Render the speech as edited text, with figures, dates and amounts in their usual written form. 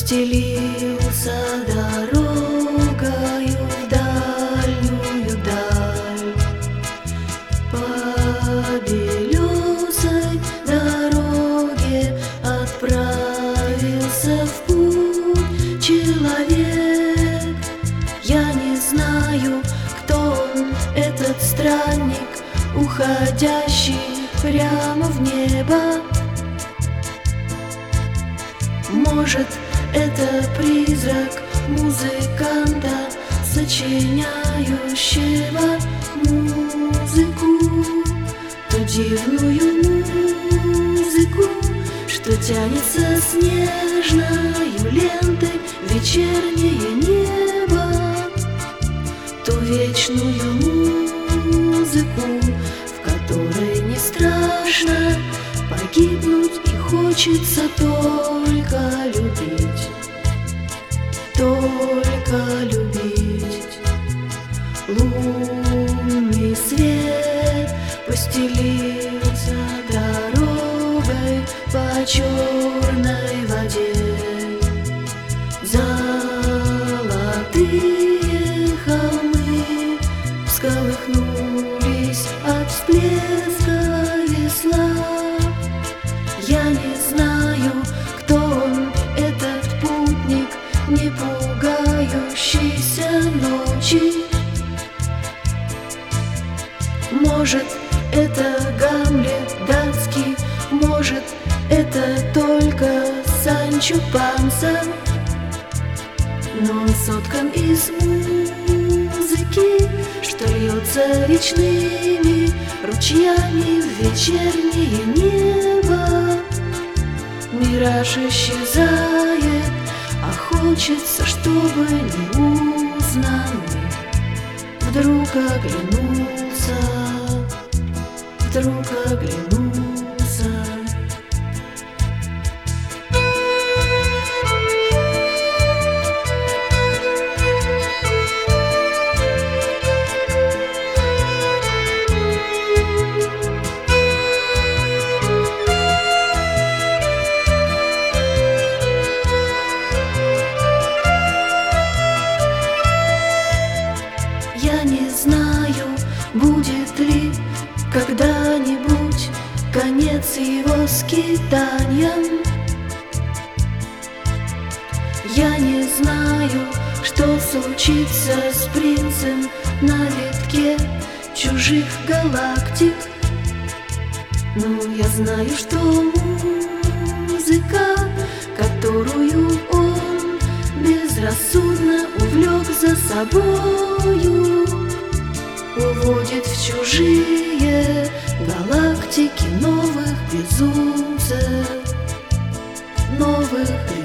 постелился дорогою в дальнюю даль. По белесой дороге отправился в путь человек. Я не знаю, кто он, этот странник, уходящий прямо в небо. Может, это призрак музыканта, сочиняющего музыку, ту дивную музыку, что тянется снежною лентой в вечернее небо, ту вечную музыку, в которой не страшно погибнуть и хочется только любить, только любить. Лунный свет постелился дорогой по черной воде. Золотые холмы всколыхнулись от всплеска весла. Я не знаю, кто он, этот путник, не пугающийся ночи. Может, это Гамлет датский, может, это только Санчо Панса, но он соткан из музыки, что льется речными ручьями в вечернее небо. Мираж исчезает, а хочется, чтобы неузнанный вдруг оглянулся, вдруг оглянулся. Я не знаю, будет ли когда-нибудь конец его скитаниям. Я не знаю, что случится с принцем на витке чужих галактик. Но я знаю, что музыка, которую он безрассудно увлек за собою, уводит в чужие галактики новых безумцев, новых